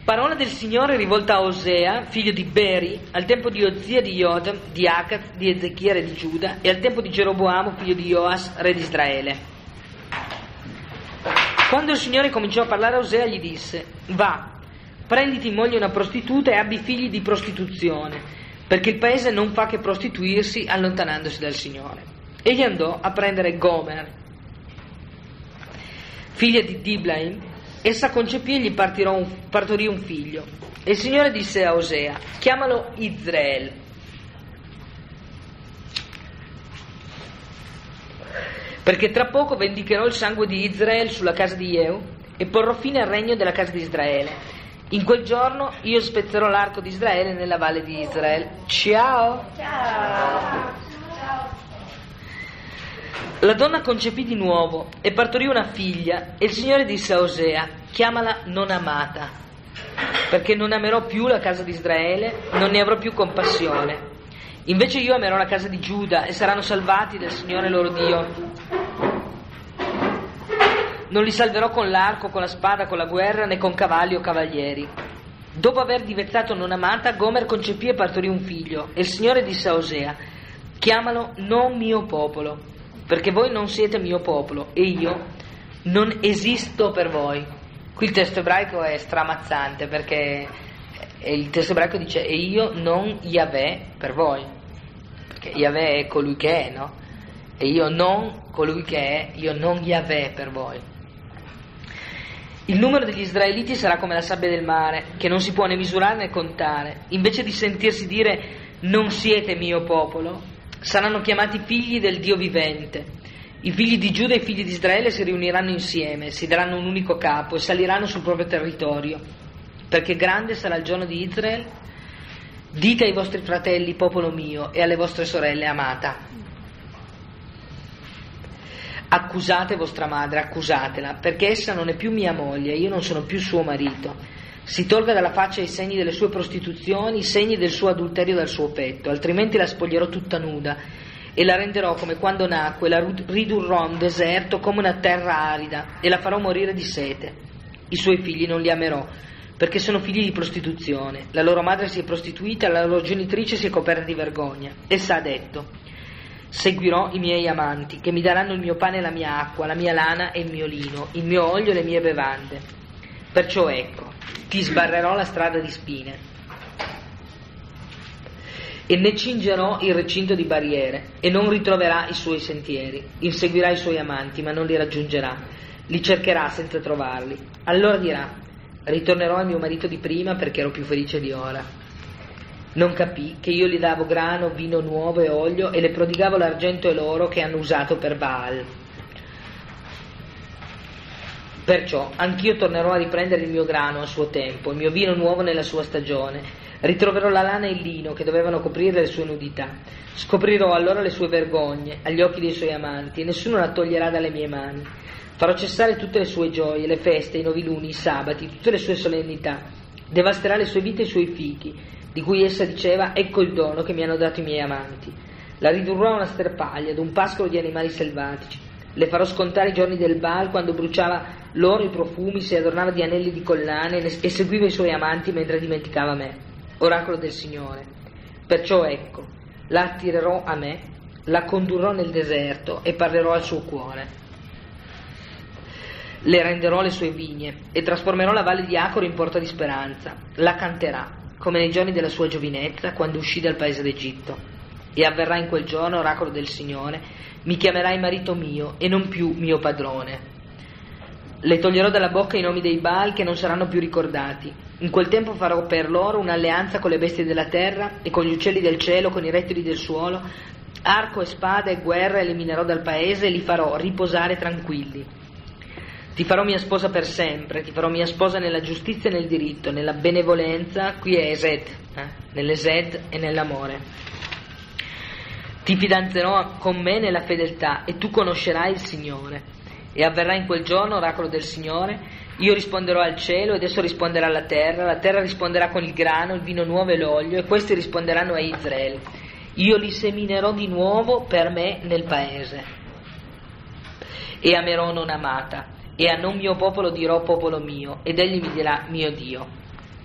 Parola del Signore rivolta a Osea, figlio di Beri, al tempo di Ozia, di Jotam, di Acaz, di Ezechia, re di Giuda, e al tempo di Geroboamo, figlio di Joas, re di Israele. Quando il Signore cominciò a parlare a Osea, gli disse: va, prenditi in moglie una prostituta e abbi figli di prostituzione, perché il paese non fa che prostituirsi allontanandosi dal Signore. Egli andò a prendere Gomer, figlia di Diblaim. Essa concepì e gli partorì un figlio. E il Signore disse a Osea: chiamalo Israel, perché tra poco vendicherò il sangue di Israel sulla casa di Jehu e porrò fine al regno della casa di Israele. In quel giorno io spezzerò l'arco di Israele nella valle di Israele. Ciao! Ciao! La donna concepì di nuovo e partorì una figlia, e il Signore disse a Osea: chiamala non amata, perché non amerò più la casa di Israele, non ne avrò più compassione. Invece io amerò la casa di Giuda, e saranno salvati dal Signore loro Dio. Non li salverò con l'arco, con la spada, con la guerra, né con cavalli o cavalieri. Dopo aver divezzato non amata, Gomer concepì e partorì un figlio, e il Signore disse a Osea: chiamalo non mio popolo, perché voi non siete mio popolo e io non esisto per voi. Qui il testo ebraico è stramazzante, perché il testo ebraico dice: e io non Yahweh per voi, perché Yahweh è colui che è, no? E io non colui che è, io non Yahweh per voi. Il numero degli israeliti sarà come la sabbia del mare, che non si può né misurare né contare. Invece di sentirsi dire non siete mio popolo, saranno chiamati figli del Dio vivente. I figli di Giuda e i figli di Israele si riuniranno insieme, si daranno un unico capo e saliranno sul proprio territorio, perché grande sarà il giorno di Israele. Dite ai vostri fratelli, popolo mio, e alle vostre sorelle, amata. Accusate vostra madre, accusatela, perché essa non è più mia moglie, io non sono più suo marito. Si tolga dalla faccia i segni delle sue prostituzioni, i segni del suo adulterio dal suo petto, altrimenti la spoglierò tutta nuda e la renderò come quando nacque, la ridurrò a un deserto come una terra arida e la farò morire di sete. I suoi figli non li amerò, perché sono figli di prostituzione. La loro madre si è prostituita, la loro genitrice si è coperta di vergogna. Essa ha detto: seguirò i miei amanti, che mi daranno il mio pane e la mia acqua, la mia lana e il mio lino, il mio olio e le mie bevande. Perciò ecco, ti sbarrerò la strada di spine e ne cingerò il recinto di barriere, e non ritroverà i suoi sentieri. Inseguirà i suoi amanti, ma non li raggiungerà. Li cercherà senza trovarli. Allora dirà: ritornerò al mio marito di prima, perché ero più felice di ora. Non capì che io gli davo grano, vino nuovo e olio, e le prodigavo l'argento e l'oro che hanno usato per Baal. Perciò anch'io tornerò a riprendere il mio grano a suo tempo, il mio vino nuovo nella sua stagione. Ritroverò la lana e il lino che dovevano coprire le sue nudità. Scoprirò allora le sue vergogne agli occhi dei suoi amanti, e nessuno la toglierà dalle mie mani. Farò cessare tutte le sue gioie, le feste, i noviluni, i sabati, tutte le sue solennità. Devasterà le sue vite e i suoi fichi, di cui essa diceva: ecco il dono che mi hanno dato i miei amanti. La ridurrò a una sterpaglia, ad un pascolo di animali selvatici. Le farò scontare i giorni del Baal, quando bruciava l'oro, i profumi, si adornava di anelli e di collane e seguiva i suoi amanti mentre dimenticava me. Oracolo del Signore. Perciò ecco, la attirerò a me, la condurrò nel deserto e parlerò al suo cuore. Le renderò le sue vigne e trasformerò la valle di Acor in porta di speranza. La canterà, come nei giorni della sua giovinezza, quando uscì dal paese d'Egitto. E avverrà in quel giorno, oracolo del Signore: mi chiamerai marito mio e non più mio padrone. Le toglierò dalla bocca i nomi dei Baal, che non saranno più ricordati. In quel tempo farò per loro un'alleanza con le bestie della terra e con gli uccelli del cielo, con i rettili del suolo. Arco e spada e guerra eliminerò dal paese e li farò riposare tranquilli. Ti farò mia sposa per sempre, ti farò mia sposa nella giustizia e nel diritto, nella benevolenza, qui è Esed, nell'Esed e nell'amore. Ti fidanzerò con me nella fedeltà e tu conoscerai il Signore. E avverrà in quel giorno, oracolo del Signore: io risponderò al cielo ed esso risponderà alla terra, la terra risponderà con il grano, il vino nuovo e l'olio, e questi risponderanno a Israele. Io li seminerò di nuovo per me nel paese. E amerò non amata, e a non mio popolo dirò popolo mio, ed egli mi dirà mio Dio.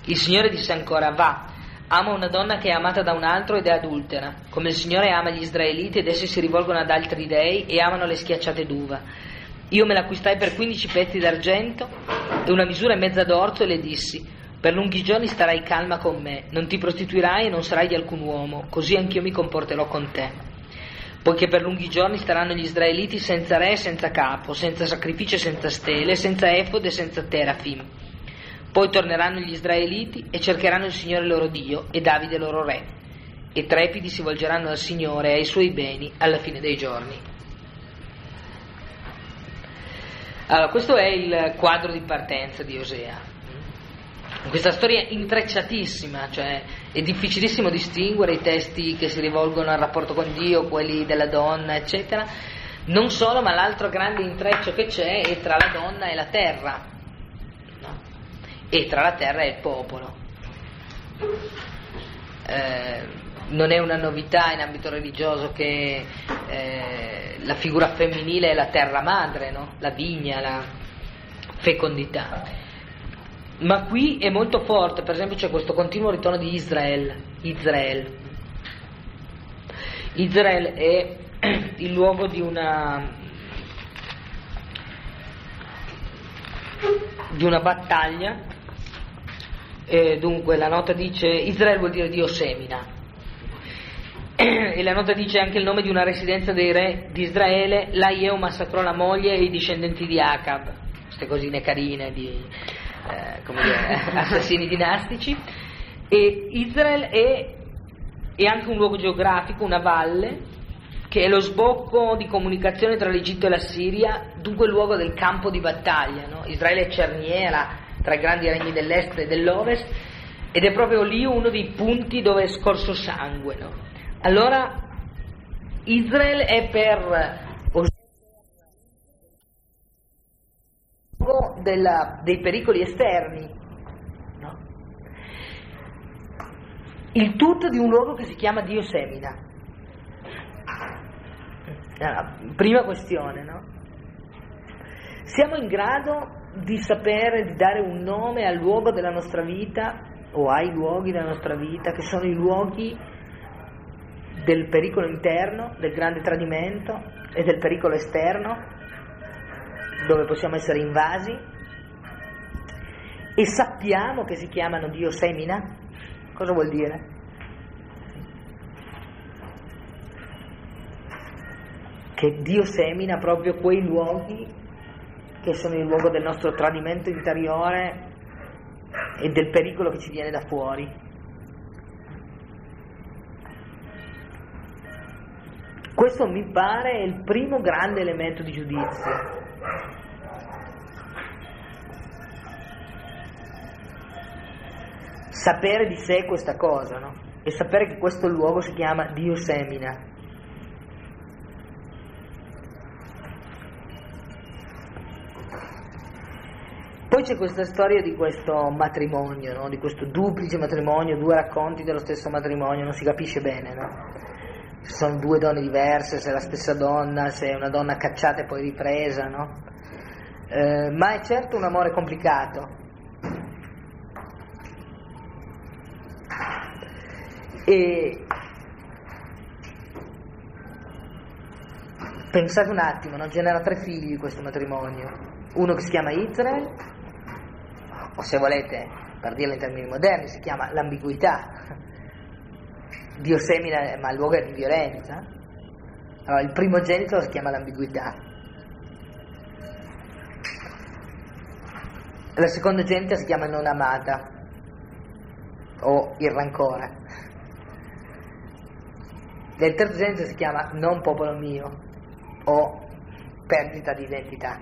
Il Signore disse ancora: va, ama una donna che è amata da un altro ed è adultera, come il Signore ama gli israeliti ed essi si rivolgono ad altri dei e amano le schiacciate d'uva. Io me l'acquistai per 15 pezzi d'argento e una misura e mezza d'orzo e le dissi: per lunghi giorni starai calma con me, non ti prostituirai e non sarai di alcun uomo, così anch'io mi comporterò con te. Poiché per lunghi giorni staranno gli israeliti senza re e senza capo, senza sacrificio e senza stele, senza efod e senza terafim. Poi torneranno gli israeliti e cercheranno il Signore loro Dio e Davide loro re, e trepidi si volgeranno al Signore e ai suoi beni alla fine dei giorni. Allora, questo è il quadro di partenza di Osea. Questa storia è intrecciatissima, cioè è difficilissimo distinguere i testi che si rivolgono al rapporto con Dio, quelli della donna, eccetera. Non solo, ma l'altro grande intreccio che c'è è tra la donna e la terra, no? E tra la terra e il popolo. Non è una novità in ambito religioso che la figura femminile è la terra madre, no? La vigna, la fecondità. Ma qui è molto forte, per esempio c'è questo continuo ritorno di Israel. Israel è il luogo di una battaglia, dunque la nota dice, Israel vuol dire Dio semina, e la nota dice anche il nome di una residenza dei re di Israele. Là Jehù massacrò la moglie e i discendenti di Acab, queste cosine carine di assassini dinastici. E Israel è anche un luogo geografico, una valle che è lo sbocco di comunicazione tra l'Egitto e la Siria, dunque il luogo del campo di battaglia, no? Israele è cerniera tra i grandi regni dell'est e dell'ovest ed è proprio lì uno dei punti dove è scorso sangue, no? Allora Israel è per dei pericoli esterni, no? Il tutto di un luogo che si chiama Dio semina. Allora, prima questione, no? Siamo in grado di sapere, di dare un nome al luogo della nostra vita o ai luoghi della nostra vita che sono i luoghi del pericolo interno, del grande tradimento e del pericolo esterno, dove possiamo essere invasi, e sappiamo che si chiamano Dio semina? Cosa vuol dire? Che Dio semina proprio quei luoghi che sono il luogo del nostro tradimento interiore e del pericolo che ci viene da fuori. Questo mi pare il primo grande elemento di giudizio. Sapere di sé questa cosa, no? E sapere che questo luogo si chiama Dio semina. Poi c'è questa storia di questo matrimonio, no? Di questo duplice matrimonio, due racconti dello stesso matrimonio, non si capisce bene, no? Se sono due donne diverse, se è la stessa donna, se è una donna cacciata e poi ripresa, no? Ma è certo un amore complicato. E pensate un attimo, no? Genera 3 figli questo matrimonio, uno che si chiama Israel, o se volete, per dirlo in termini moderni, si chiama l'ambiguità. Dio semina, ma il luogo è di violenza. Allora il primogenito si chiama l'ambiguità, la secondogenita si chiama non amata o il rancore, e il terzogenito si chiama non popolo mio o perdita di identità.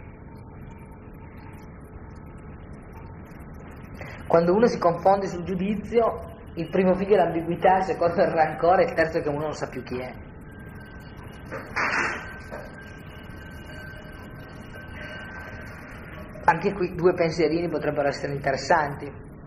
Quando uno si confonde sul giudizio, il primo figlio è l'ambiguità, il secondo è il rancore, il terzo è che uno non sa più chi è. Anche qui 2 pensierini potrebbero essere interessanti,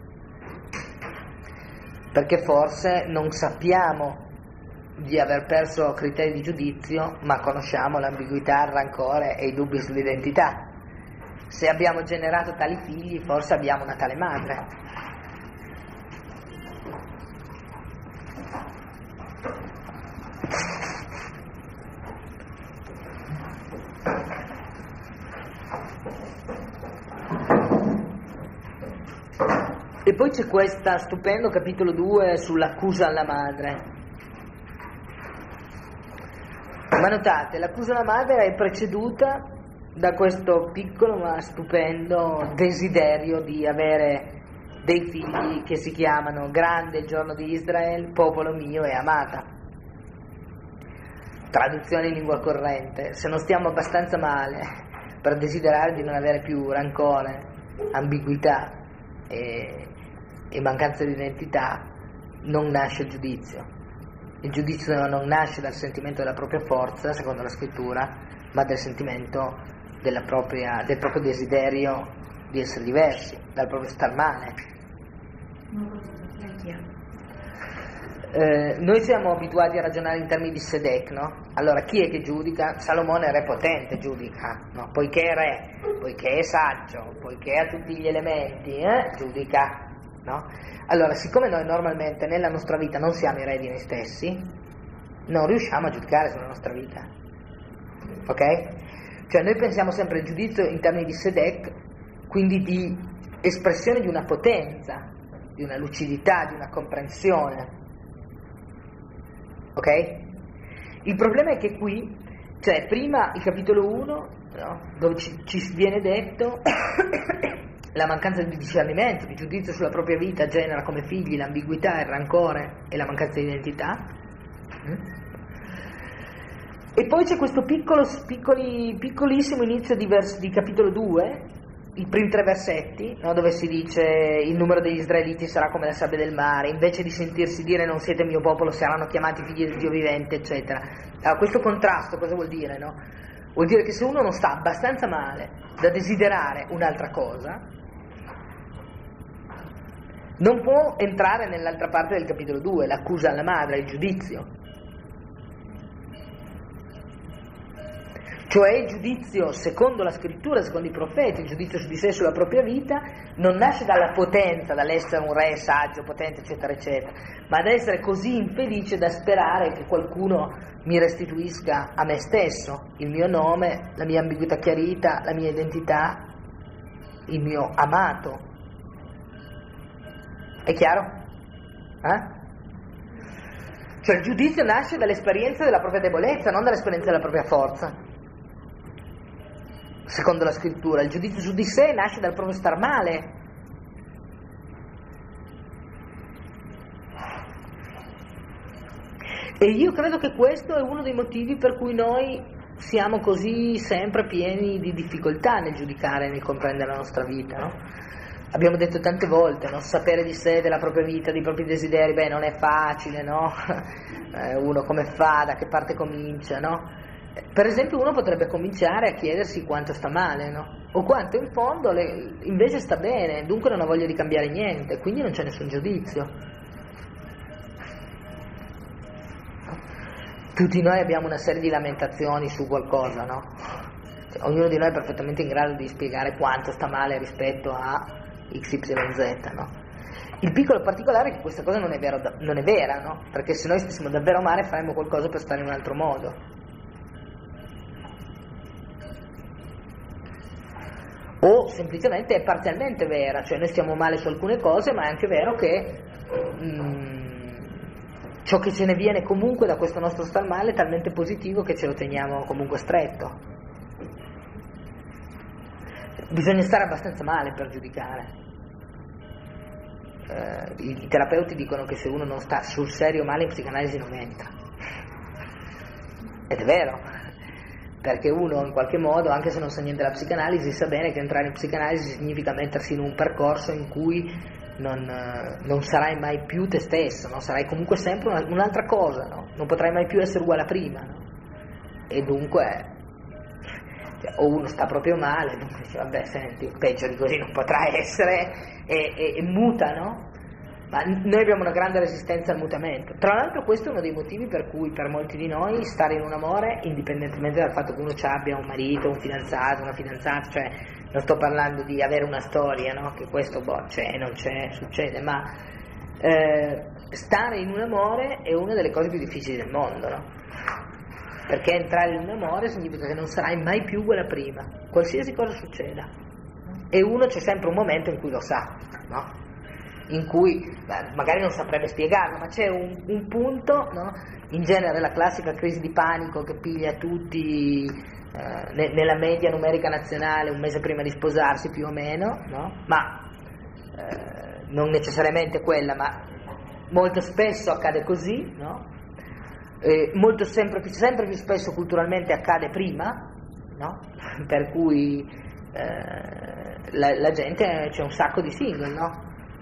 perché forse non sappiamo di aver perso criteri di giudizio, ma conosciamo l'ambiguità, il rancore e i dubbi sull'identità. Se abbiamo generato tali figli, forse abbiamo una tale madre. E poi c'è questo stupendo capitolo 2 sull'accusa alla madre. Ma notate, l'accusa alla madre è preceduta da questo piccolo ma stupendo desiderio di avere dei figli che si chiamano Grande il giorno di Israele, popolo mio e amata. Traduzione in lingua corrente: se non stiamo abbastanza male per desiderare di non avere più rancore, ambiguità e mancanza di identità, non nasce il giudizio. Il giudizio non nasce dal sentimento della propria forza, secondo la scrittura, ma dal sentimento del proprio desiderio di essere diversi, dal proprio star male. Noi siamo abituati a ragionare in termini di Sedek, no? Allora, chi è che giudica? Salomone, re potente, giudica, no? Poiché è re, poiché è saggio, poiché ha tutti gli elementi, giudica, no? Allora, siccome noi normalmente nella nostra vita non siamo i re di noi stessi, non riusciamo a giudicare sulla nostra vita, ok? Cioè noi pensiamo sempre al giudizio in termini di Sedek, quindi di espressione di una potenza, di una lucidità, di una comprensione. Ok? Il problema è che qui, cioè prima il capitolo 1, no, dove ci viene detto la mancanza di discernimento, di giudizio sulla propria vita genera come figli l'ambiguità, il rancore e la mancanza di identità. E poi c'è questo piccolissimo inizio di capitolo 2, i primi 3 versetti, no, dove si dice il numero degli israeliti sarà come la sabbia del mare, invece di sentirsi dire non siete mio popolo saranno chiamati figli del Dio vivente, eccetera. Allora, questo contrasto cosa vuol dire, no? Vuol dire che se uno non sta abbastanza male da desiderare un'altra cosa, non può entrare nell'altra parte del capitolo 2, l'accusa alla madre, il giudizio. Cioè il giudizio secondo la scrittura, secondo i profeti, il giudizio su di sé, sulla propria vita, non nasce dalla potenza, dall'essere un re saggio, potente, eccetera, eccetera, ma da essere così infelice da sperare che qualcuno mi restituisca a me stesso, il mio nome, la mia ambiguità chiarita, la mia identità, il mio amato. È chiaro? Cioè il giudizio nasce dall'esperienza della propria debolezza, non dall'esperienza della propria forza. Secondo la scrittura, il giudizio su di sé nasce dal proprio star male. E io credo che questo è uno dei motivi per cui noi siamo così sempre pieni di difficoltà nel giudicare, nel comprendere la nostra vita, no? Abbiamo detto tante volte, no? Sapere di sé, della propria vita, dei propri desideri, non è facile, no? Uno come fa, da che parte comincia, no? Per esempio uno potrebbe cominciare a chiedersi quanto sta male, no? O quanto in fondo invece sta bene, dunque non ha voglia di cambiare niente, quindi non c'è nessun giudizio. Tutti noi abbiamo una serie di lamentazioni su qualcosa, no? Cioè, ognuno di noi è perfettamente in grado di spiegare quanto sta male rispetto a XYZ, no? Il piccolo particolare è che questa cosa non è vera, no? Perché se noi stessimo davvero male faremmo qualcosa per stare in un altro modo. O semplicemente è parzialmente vera, cioè noi stiamo male su alcune cose, ma è anche vero che ciò che ce ne viene comunque da questo nostro star male è talmente positivo che ce lo teniamo comunque stretto. Bisogna stare abbastanza male per giudicare. I terapeuti dicono che se uno non sta sul serio male in psicanalisi non entra. Ed è vero. Perché uno in qualche modo, anche se non sa niente della psicanalisi, sa bene che entrare in psicanalisi significa mettersi in un percorso in cui non sarai mai più te stesso, no? Sarai comunque sempre un'altra cosa, no? Non potrai mai più essere uguale a prima, no? E dunque, o uno sta proprio male, dunque dice, vabbè, senti, peggio di così non potrà essere, e muta, no? Ma noi abbiamo una grande resistenza al mutamento. Tra l'altro questo è uno dei motivi per cui per molti di noi stare in un amore, indipendentemente dal fatto che uno ci abbia un marito, un fidanzato, una fidanzata, cioè non sto parlando di avere una storia, no? Che questo c'è, non c'è, succede, ma stare in un amore è una delle cose più difficili del mondo, no? Perché entrare in un amore significa che non sarai mai più quella prima, qualsiasi cosa succeda. E uno c'è sempre un momento in cui lo sa, no? In cui magari non saprebbe spiegarlo, ma c'è un punto, no? In genere la classica crisi di panico che piglia tutti nella media numerica nazionale un mese prima di sposarsi più o meno, no? Ma non necessariamente quella, ma molto spesso accade così, no? Sempre più spesso culturalmente accade prima, no? Per cui la gente, c'è un sacco di single, no?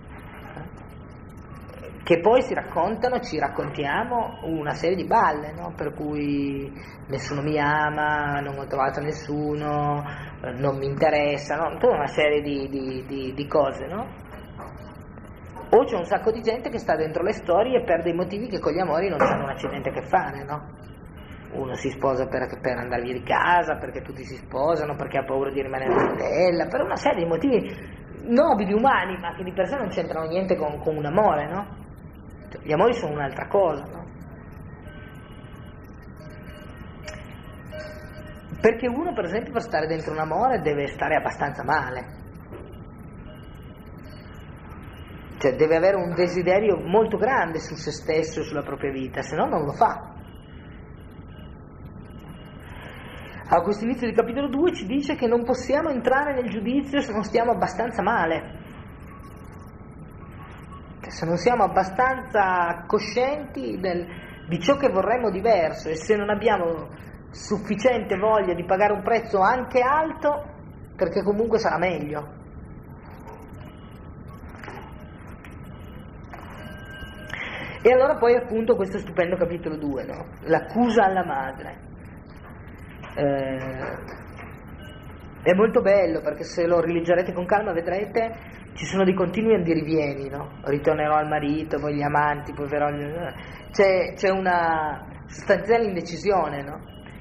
Che poi ci raccontiamo una serie di balle, no? Per cui nessuno mi ama, non ho trovato nessuno, non mi interessa, no? Tutta una serie di cose, no? O c'è un sacco di gente che sta dentro le storie per dei motivi che con gli amori non hanno un accidente a che fare, no? Uno si sposa per andare via di casa, perché tutti si sposano, perché ha paura di rimanere fedele, per una serie di motivi nobili, umani, ma che di per sé non c'entrano niente con un amore, no? Gli amori sono un'altra cosa, no? Perché uno, per esempio, per stare dentro un amore deve stare abbastanza male. Cioè deve avere un desiderio molto grande su se stesso e sulla propria vita, se no non lo fa. A questo inizio di capitolo 2 ci dice che non possiamo entrare nel giudizio se non stiamo abbastanza male, se non siamo abbastanza coscienti di ciò che vorremmo diverso, e se non abbiamo sufficiente voglia di pagare un prezzo anche alto, perché comunque sarà meglio. E allora poi appunto questo stupendo capitolo 2, no? L'accusa alla madre. È molto bello, perché se lo rileggerete con calma vedrete ci sono dei continui andirivieni, no? Ritornerò al marito, poi gli amanti, poi verrò... C'è una sostanziale indecisione, no?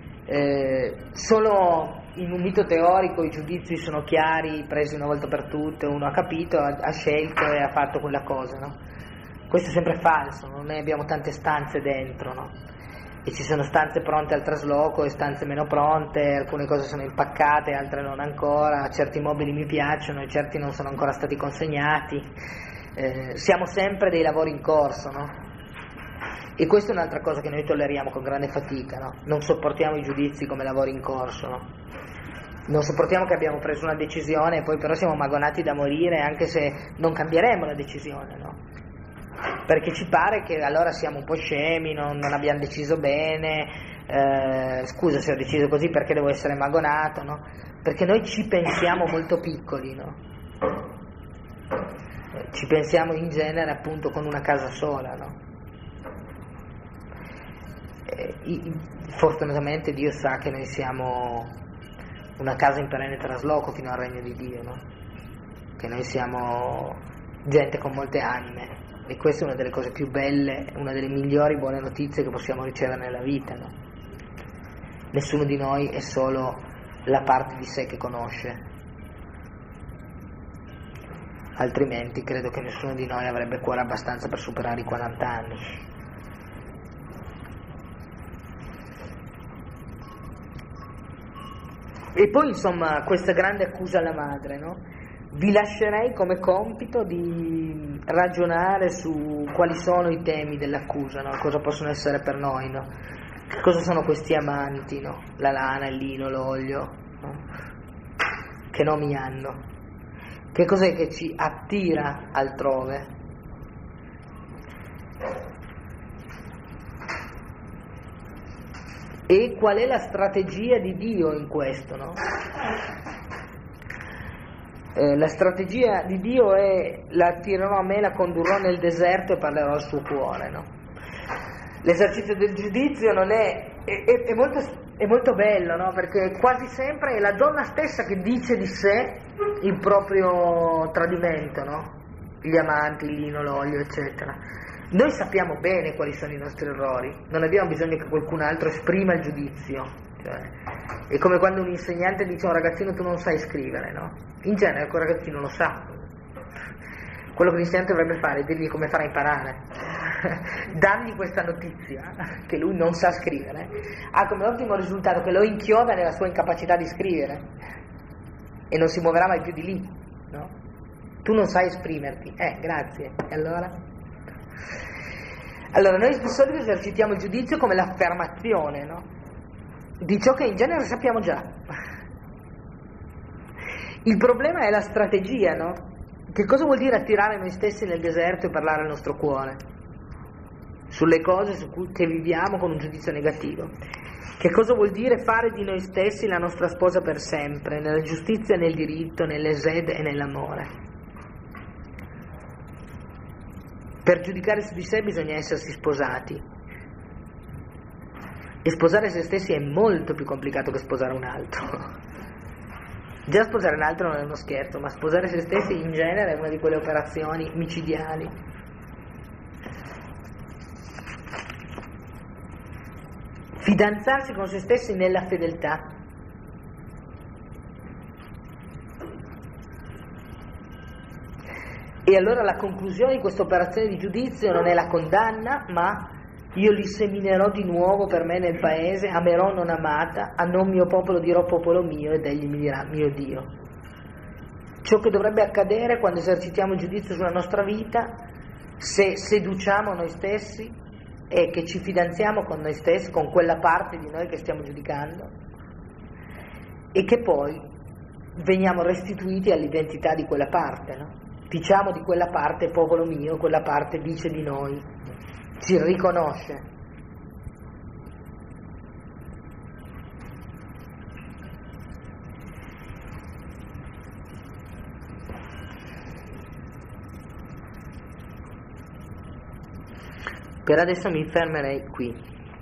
Solo in un mito teorico i giudizi sono chiari, presi una volta per tutte, uno ha capito, ha scelto e ha fatto quella cosa, no? Questo è sempre falso, noi abbiamo tante stanze dentro, no? E ci sono stanze pronte al trasloco e stanze meno pronte, alcune cose sono impaccate, altre non ancora, certi mobili mi piacciono e certi non sono ancora stati consegnati, siamo sempre dei lavori in corso, no? E questa è un'altra cosa che noi tolleriamo con grande fatica, no? Non sopportiamo i giudizi come lavori in corso, no? Non sopportiamo che abbiamo preso una decisione e poi però siamo magonati da morire anche se non cambieremo la decisione, no? Perché ci pare che allora siamo un po' scemi, non abbiamo deciso bene, scusa se ho deciso così perché devo essere magonato, no? Perché noi ci pensiamo molto piccoli, no? Ci pensiamo in genere appunto con una casa sola, no? Fortunatamente Dio sa che noi siamo una casa in perenne trasloco fino al regno di Dio, no? Che noi siamo gente con molte anime. E questa è una delle cose più belle, una delle migliori buone notizie che possiamo ricevere nella vita, no? Nessuno di noi è solo la parte di sé che conosce, altrimenti credo che nessuno di noi avrebbe cuore abbastanza per superare i 40 anni. E poi insomma questa grande accusa alla madre, no? Vi lascerei come compito di ragionare su quali sono i temi dell'accusa, no? Cosa possono essere per noi, no? Cosa sono questi amanti, no? La lana, il lino, l'olio, no? Che nomi hanno? Che cos'è che ci attira altrove? E qual è la strategia di Dio in questo, no? La strategia di Dio è: la attirerò a me, la condurrò nel deserto e parlerò al suo cuore, no? L'esercizio del giudizio non è molto bello, no? Perché quasi sempre è la donna stessa che dice di sé il proprio tradimento, no? Gli amanti, il lino, l'olio, eccetera. Noi sappiamo bene quali sono i nostri errori, non abbiamo bisogno che qualcun altro esprima il giudizio. È come quando un insegnante dice a un ragazzino: tu non sai scrivere, no? In genere quel ragazzino lo sa. Quello che l'insegnante dovrebbe fare è dirgli come fare a imparare. dargli questa notizia che lui non sa scrivere ha come ottimo risultato che lo inchioda nella sua incapacità di scrivere e non si muoverà mai più di lì, no? Tu non sai esprimerti, grazie, e allora? Allora noi di solito esercitiamo il giudizio come l'affermazione, no? Di ciò che in genere sappiamo già. Il problema è la strategia, no? Che cosa vuol dire attirare noi stessi nel deserto e parlare al nostro cuore? Sulle cose che viviamo con un giudizio negativo. Che cosa vuol dire fare di noi stessi la nostra sposa per sempre, nella giustizia, nel diritto, nell'esed e nell'amore? Per giudicare su di sé bisogna essersi sposati. E sposare se stessi è molto più complicato che sposare un altro. Già sposare un altro non è uno scherzo, ma sposare se stessi in genere è una di quelle operazioni micidiali. Fidanzarsi con se stessi nella fedeltà. E allora la conclusione di questa operazione di giudizio non è la condanna, ma io li seminerò di nuovo per me nel paese, amerò non amata, a non mio popolo dirò popolo mio, ed egli mi dirà mio Dio. Ciò che dovrebbe accadere quando esercitiamo il giudizio sulla nostra vita, se seduciamo noi stessi, è che ci fidanziamo con noi stessi, con quella parte di noi che stiamo giudicando, e che poi veniamo restituiti all'identità di quella parte, no? Diciamo di quella parte popolo mio, quella parte dice di noi, ci riconosce. Per adesso mi fermerei qui.